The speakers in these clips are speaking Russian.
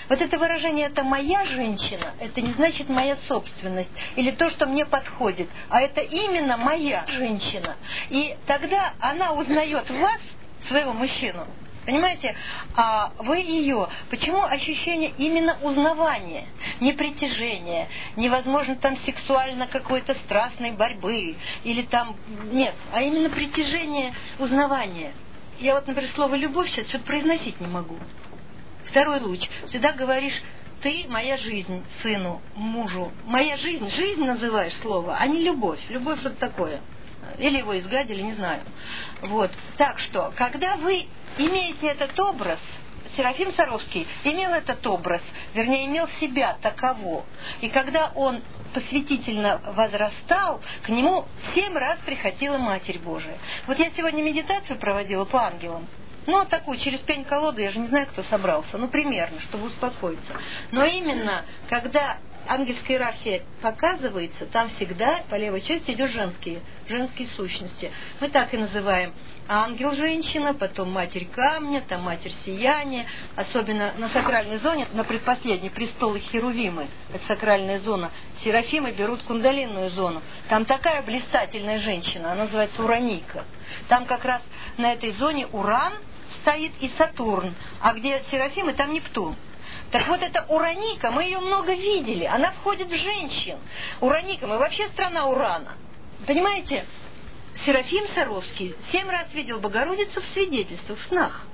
Вот это выражение «это моя женщина», это не значит «моя собственность» или то, что мне подходит, а это именно моя женщина. И тогда она узнает в вас, своего мужчину, понимаете, а вы ее. Почему ощущение именно узнавания, не притяжения, невозможно там сексуально какой-то страстной борьбы, или там, нет, а именно притяжение, узнавания. Я вот, например, слово «любовь» сейчас что-то произносить не могу. Второй луч. Всегда говоришь: ты моя жизнь сыну, мужу. Моя жизнь, жизнь называешь слово, а не любовь. Любовь вот такое. Или его изгадили, не знаю. Вот. Так что, когда вы имеете этот образ, Серафим Саровский имел этот образ, вернее, имел себя таково. И когда он посвятительно возрастал, к нему 7 раз приходила Матерь Божия. Вот я сегодня медитацию проводила по ангелам. Ну, такую, через пень-колоду, я же не знаю, кто собрался. Ну, примерно, чтобы успокоиться. Но именно, когда ангельская иерархия показывается, там всегда по левой части идет женские сущности. Мы так и называем: ангел-женщина, потом матерь камня, там матерь сияния. Особенно на сакральной зоне, на предпоследней, престолы Херувимы, это сакральная зона. Серафимы берут кундалинную зону. Там такая блистательная женщина, она называется Ураника. Там как раз на этой зоне Уран стоит и Сатурн, а где Серафимы, там Нептун. Так вот, эта Ураника, мы ее много видели, она входит в женщин. Ураника, мы вообще страна Урана. Понимаете, Серафим Саровский 7 раз видел Богородицу в свидетельствах, в снах.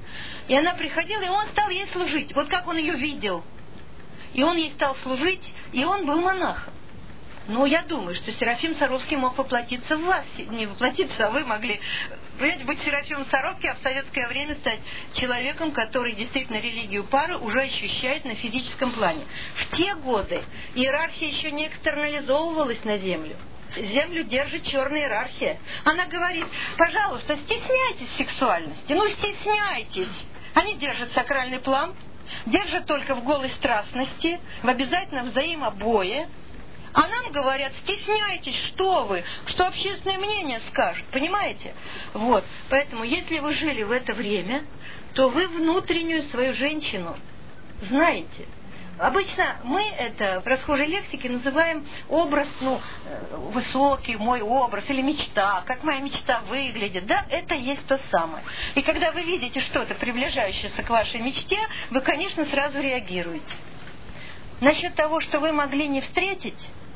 И она приходила, и он стал ей служить. Вот как он ее видел. И он ей стал служить, и он был монахом. Но я думаю, что Серафим Саровский мог воплотиться в вас. Не воплотиться, а вы могли, понимаете, быть Серафимом Саровским, а в советское время стать человеком, который действительно религию пары уже ощущает на физическом плане. В те годы иерархия еще не экстернализовывалась на землю. Землю держит черная иерархия. Она говорит: пожалуйста, стесняйтесь сексуальности. Ну, стесняйтесь. Они держат сакральный план, держат только в голой страстности, в обязательном взаимобое. А нам говорят: стесняйтесь, что вы, что общественное мнение скажет, понимаете? Вот, поэтому, если вы жили в это время, то вы внутреннюю свою женщину знаете. Обычно мы это в расхожей лексике называем образ, высокий мой образ, или мечта, как моя мечта выглядит, да, это есть то самое. И когда вы видите что-то, приближающееся к вашей мечте, вы, конечно, сразу реагируете. Насчет того, что вы могли не встретить,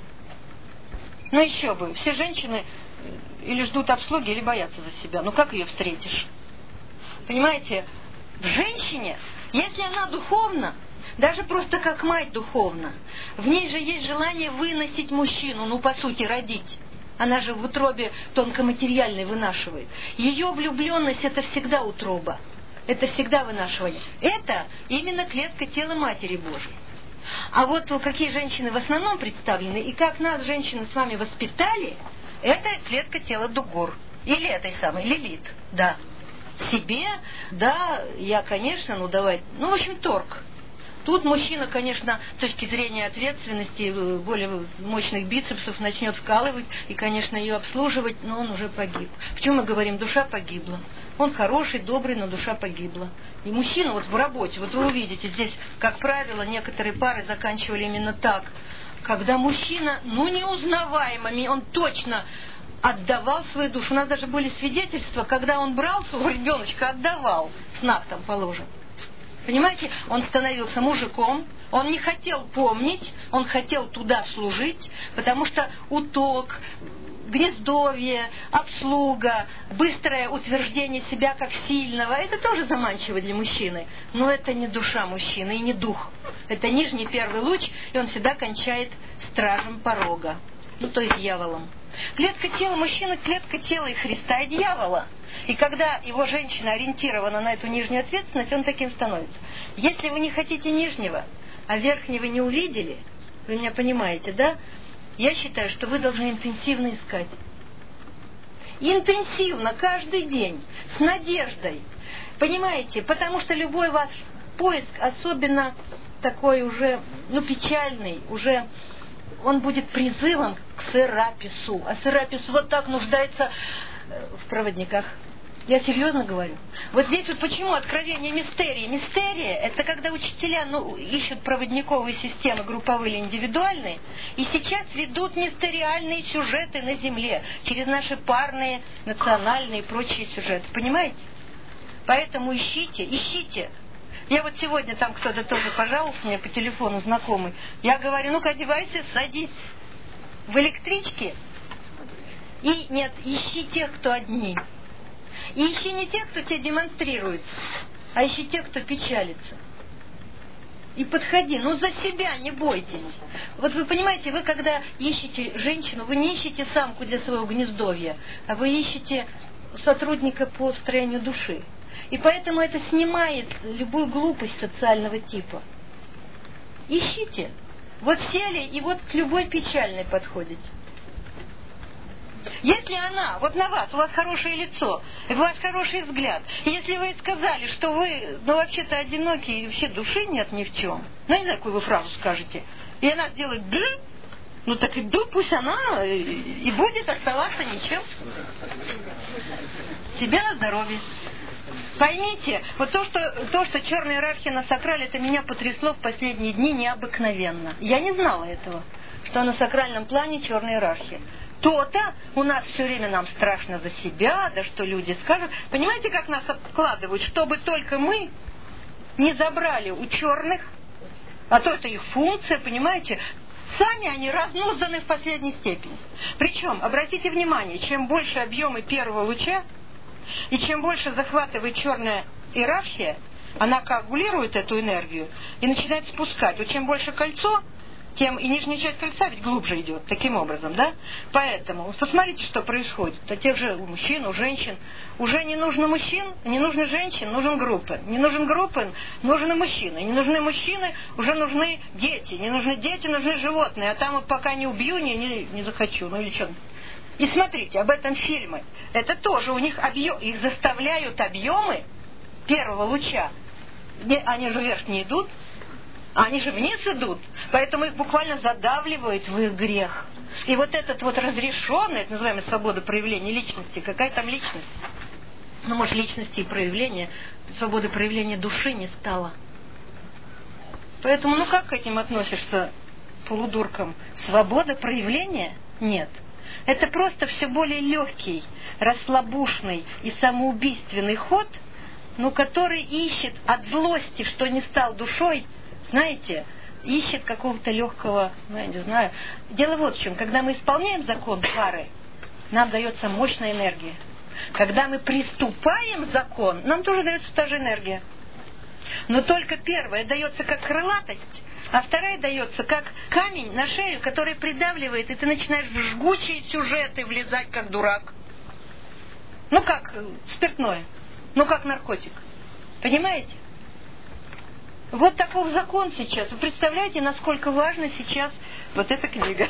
ну еще бы, все женщины или ждут обслуги, или боятся за себя. Ну как ее встретишь? Понимаете, в женщине, если она духовна, даже просто как мать духовна, в ней же есть желание выносить мужчину, ну по сути родить. Она же в утробе тонкоматериальной вынашивает. Ее влюбленность — это всегда утроба, это всегда вынашивание. Это именно клетка тела Матери Божией. А вот какие женщины в основном представлены, и как нас, женщины, с вами воспитали, это клетка тела Дугур. Или этой самой Лилит, да. Себе, да, я, конечно, в общем, торг. Тут мужчина, конечно, с точки зрения ответственности, более мощных бицепсов начнет вкалывать и, конечно, ее обслуживать, но он уже погиб. Почему мы говорим: душа погибла? Он хороший, добрый, но душа погибла. И мужчина вот в работе, вот вы увидите, здесь, как правило, некоторые пары заканчивали именно так. Когда мужчина, неузнаваемыми, он точно отдавал свою душу. У нас даже были свидетельства, когда он брал своего ребеночка, отдавал, в снах там положим. Понимаете, он становился мужиком, он не хотел помнить, он хотел туда служить, потому что уток, гнездовье, обслуга, быстрое утверждение себя как сильного, это тоже заманчиво для мужчины. Но это не душа мужчины и не дух. Это нижний первый луч, и он всегда кончает стражем порога, то есть дьяволом. Клетка тела мужчины, клетка тела и Христа, и дьявола. И когда его женщина ориентирована на эту нижнюю ответственность, он таким становится. Если вы не хотите нижнего, а верхнего не увидели, вы меня понимаете, да? Я считаю, что вы должны интенсивно искать. Интенсивно, каждый день, с надеждой. Понимаете? Потому что любой ваш поиск, особенно такой уже, печальный, уже он будет призывом к Серапису. А Серапис вот так нуждается в проводниках. Я серьезно говорю. Вот здесь вот почему откровение мистерии? Мистерия – это когда учителя ищут проводниковые системы, групповые или индивидуальные, и сейчас ведут мистериальные сюжеты на Земле через наши парные, национальные и прочие сюжеты. Понимаете? Поэтому ищите. Я вот сегодня там кто-то тоже пожаловался мне по телефону, знакомый. Я говорю, ну-ка одевайся, садись в электричке. И нет, ищи тех, кто одни. И ищи не тех, кто тебе демонстрирует, а ищи тех, кто печалится. И подходи, за себя не бойтесь. Вот вы понимаете, вы когда ищете женщину, вы не ищете самку для своего гнездовья, а вы ищете сотрудника по строению души. И поэтому это снимает любую глупость социального типа. Ищите. Вот сели, и вот к любой печальной подходите. Если она, вот на вас, у вас хорошее лицо, у вас хороший взгляд, и если вы сказали, что вы, вообще-то одиноки, и вообще души нет ни в чем, не знаю, какую вы фразу скажете, и она сделает «д», так и «д», пусть она и будет оставаться ничем. Себе на здоровье. Поймите, вот то, что черная иерархия на сакрале, это меня потрясло в последние дни необыкновенно. Я не знала этого, что на сакральном плане черная иерархия. То-то у нас все время нам страшно за себя, да что люди скажут. Понимаете, как нас обкладывают, чтобы только мы не забрали у черных, а то это их функция, понимаете, сами они разнузданы в последней степени. Причем, обратите внимание, чем больше объемы первого луча, и чем больше захватывает черная иерархия, она коагулирует эту энергию и начинает спускать. Вот чем больше кольцо, тем и нижняя часть кольца ведь глубже идет, таким образом, да? Поэтому, посмотрите, что происходит. У тех же мужчин, у женщин. Уже не нужно мужчин, не нужно женщин, нужен группы. Не нужен группы, нужны мужчины. Не нужны мужчины, уже нужны дети. Не нужны дети, нужны животные. А там вот пока не убью, не захочу, или что. И смотрите, об этом фильмы. Это тоже у них их заставляют объемы первого луча. Они же вверх не идут, а они же вниз идут. Поэтому их буквально задавливает в их грех. И вот этот вот разрешенный, это называемая свобода проявления личности, какая там личность? Может, личности и проявления, свободы проявления души не стало. Поэтому, как к этим относишься, полудуркам? Свобода проявления? Нет. Это просто все более легкий, расслабушный и самоубийственный ход, который ищет от злости, что не стал душой, знаете, ищет какого-то легкого, я не знаю. Дело вот в чем. Когда мы исполняем закон пары, нам дается мощная энергия. Когда мы приступаем закон, нам тоже дается та же энергия. Но только первая дается как крылатость, а вторая дается как камень на шею, который придавливает, и ты начинаешь в жгучие сюжеты влезать, как дурак. Как спиртное, как наркотик. Понимаете? Вот таков закон сейчас. Вы представляете, насколько важна сейчас вот эта книга?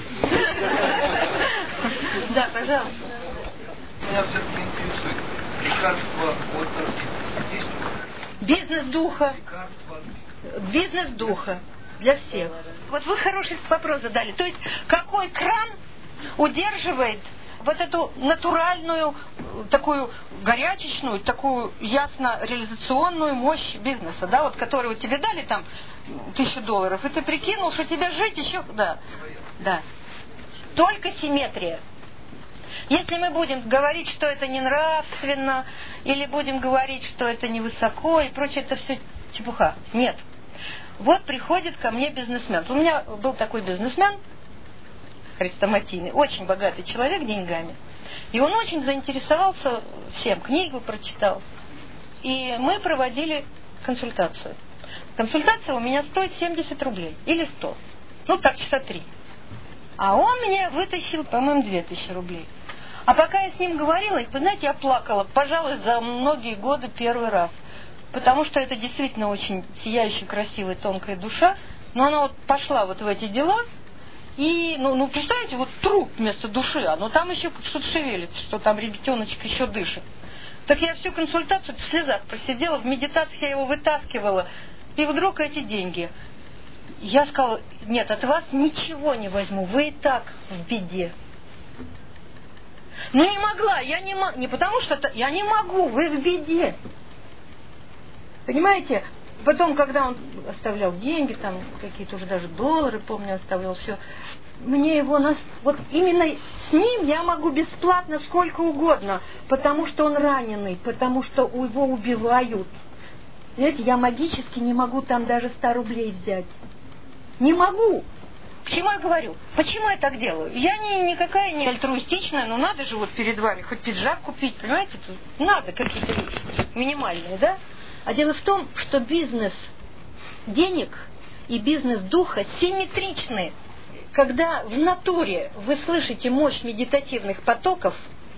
Да, пожалуйста. Меня все-таки интересует лекарство от есть? Бизнес духа. Бизнес духа. Для всех. Вот вы хороший вопрос задали. То есть, какой кран удерживает вот эту натуральную, такую горячечную, такую ясно-реализационную мощь бизнеса, да, вот, которую тебе дали там $1000, и ты прикинул, что тебе жить еще... Да. Только симметрия. Если мы будем говорить, что это не нравственно, или будем говорить, что это невысоко и прочее, это все чепуха. Нет. Вот приходит ко мне бизнесмен. У меня был такой бизнесмен, хрестоматийный, очень богатый человек деньгами. И он очень заинтересовался всем, книгу прочитал. И мы проводили консультацию. Консультация у меня стоит 70 рублей или 100. Часа 3. А он мне вытащил, по-моему, 2000 рублей. А пока я с ним говорила, вы знаете, я плакала, пожалуй, за многие годы первый раз. Потому что это действительно очень сияющая, красивая, тонкая душа. Но она вот пошла вот в эти дела. И, представляете, вот труп вместо души, там еще что-то шевелится, что там ребятеночек еще дышит. Так я всю консультацию в слезах просидела, в медитациях я его вытаскивала. И вдруг эти деньги. Я сказала, нет, от вас ничего не возьму, вы и так в беде. Ну не могла, я не могу, не потому что я не могу, вы в беде. Понимаете? Потом, когда он оставлял деньги, там какие-то уже даже доллары, помню, оставлял все, мне его вот именно с ним я могу бесплатно сколько угодно, потому что он раненый, потому что его убивают. Понимаете, я магически не могу там даже 100 рублей взять. Не могу. К чему я говорю? Почему я так делаю? Я никакая не альтруистичная, но надо же вот перед вами хоть пиджак купить, понимаете? Тут надо какие-то вещи минимальные, да? А дело в том, что бизнес денег и бизнес духа симметричны. Когда в натуре вы слышите мощь медитативных потоков,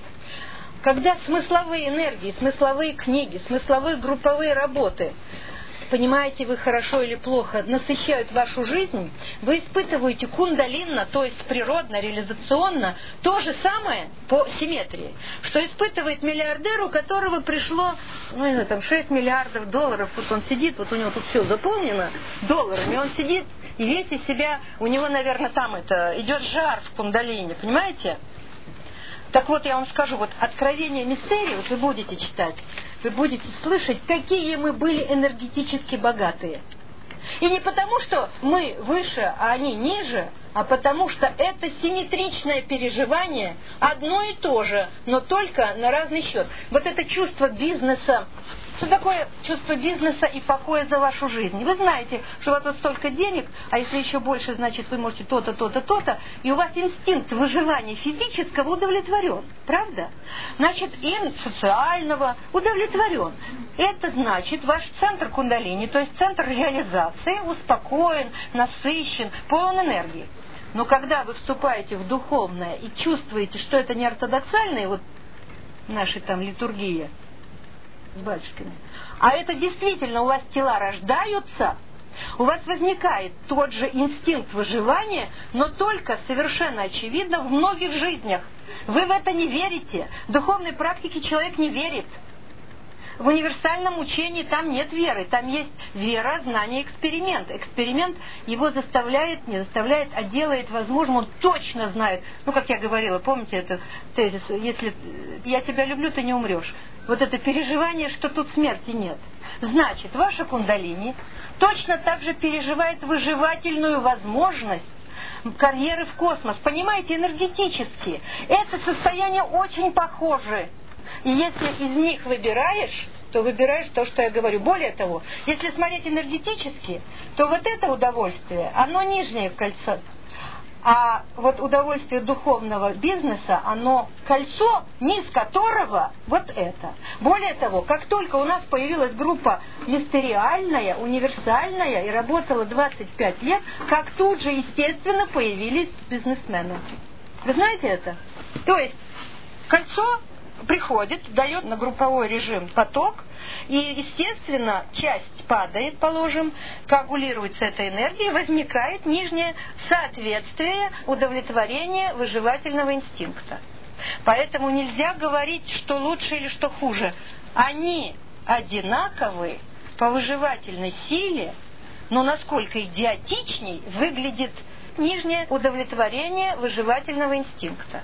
когда смысловые энергии, смысловые книги, смысловые групповые работы, понимаете вы хорошо или плохо, насыщают вашу жизнь, вы испытываете кундалинно, то есть природно, реализационно, то же самое по симметрии, что испытывает миллиардер, у которого пришло, там 6 миллиардов долларов, вот он сидит, вот у него тут все заполнено долларами, он сидит и весь из себя, у него, наверное, там идет жар в кундалине, понимаете? Так вот, я вам скажу, вот откровение мистерии, вот вы будете читать, вы будете слышать, какие мы были энергетически богатые. И не потому, что мы выше, а они ниже, а потому что это симметричное переживание, одно и то же, но только на разный счет. Вот это чувство бизнеса. Что такое чувство бизнеса и покоя за вашу жизнь? Вы знаете, что у вас вот столько денег, а если еще больше, значит, вы можете то-то, то-то, то-то, и у вас инстинкт выживания физического удовлетворен. Правда? Значит, социального удовлетворен. Это значит, ваш центр кундалини, то есть центр реализации, успокоен, насыщен, полон энергии. Но когда вы вступаете в духовное и чувствуете, что это не ортодоксальные вот наши там литургии, с батюшками. А это действительно у вас тела рождаются, у вас возникает тот же инстинкт выживания, но только совершенно очевидно в многих жизнях. Вы в это не верите. В духовной практике человек не верит. В универсальном учении там нет веры, там есть вера, знание, эксперимент. Эксперимент его заставляет, не заставляет, а делает возможным, он точно знает. Как я говорила, помните этот тезис, если я тебя люблю, ты не умрешь. Вот это переживание, что тут смерти нет. Значит, ваша кундалини точно так же переживает выживательную возможность карьеры в космос. Понимаете, энергетически. Это состояние очень похожи. И если из них выбираешь, то выбираешь то, что я говорю. Более того, если смотреть энергетически, то вот это удовольствие, оно нижнее кольцо. А вот удовольствие духовного бизнеса, оно кольцо, низ которого вот это. Более того, как только у нас появилась группа мистериальная, универсальная и работала 25 лет, как тут же, естественно, появились бизнесмены. Вы знаете это? То есть кольцо приходит, дает на групповой режим поток, и, естественно, часть падает, положим, коагулируется эта энергия, возникает нижнее соответствие, удовлетворение выживательного инстинкта. Поэтому нельзя говорить, что лучше или что хуже. Они одинаковы по выживательной силе, но насколько идиотичней выглядит нижнее удовлетворение выживательного инстинкта.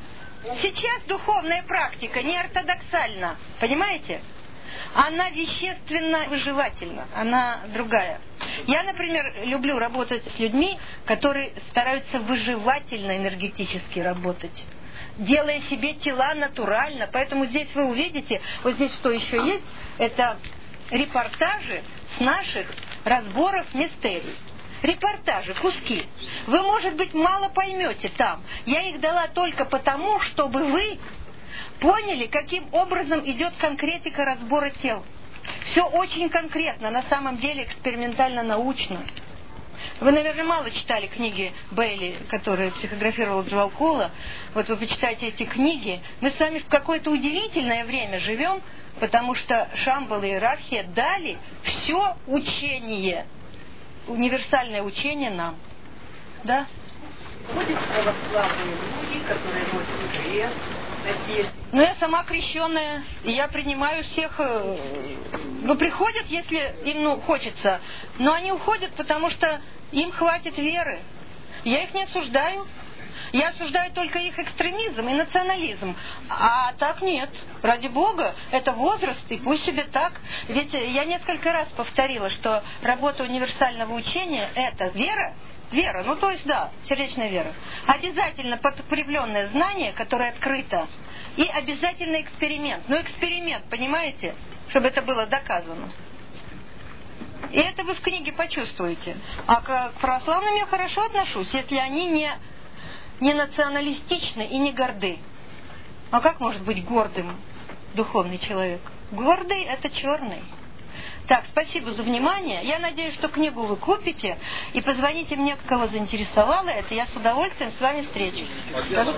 Сейчас духовная практика не ортодоксальна, понимаете? Она вещественно-выживательна, она другая. Я, например, люблю работать с людьми, которые стараются выживательно-энергетически работать, делая себе тела натурально. Поэтому здесь вы увидите, вот здесь что еще есть, это репортажи с наших разборов мистерий. Репортажи, куски. Вы, может быть, мало поймете там. Я их дала только потому, чтобы вы поняли, каким образом идет конкретика разбора тел. Все очень конкретно, на самом деле экспериментально-научно. Вы, наверное, мало читали книги Бейли, которые психографировал Джоэл Кола. Вот вы почитайте эти книги. Мы с вами в какое-то удивительное время живем, потому что Шамбала и иерархия дали все учение, универсальное учение нам. Да? Ходят православные люди, которые носят крест. Ну, я сама крещеная, и я принимаю всех, приходят, если им хочется, но они уходят, потому что им хватит веры. Я их не осуждаю. Я осуждаю только их экстремизм и национализм. А так нет. Ради Бога, это возраст, и пусть себе так. Ведь я несколько раз повторила, что работа универсального учения – это вера, ну то есть да, сердечная вера. Обязательно подкрепленное знание, которое открыто. И обязательно эксперимент. Ну эксперимент, понимаете? Чтобы это было доказано. И это вы в книге почувствуете. А к православным я хорошо отношусь, если они не националистичны и не горды. А как может быть гордым духовный человек? Гордый – это черный. Так, спасибо за внимание. Я надеюсь, что книгу вы купите и позвоните мне, кого заинтересовало это. Я с удовольствием с вами встречусь.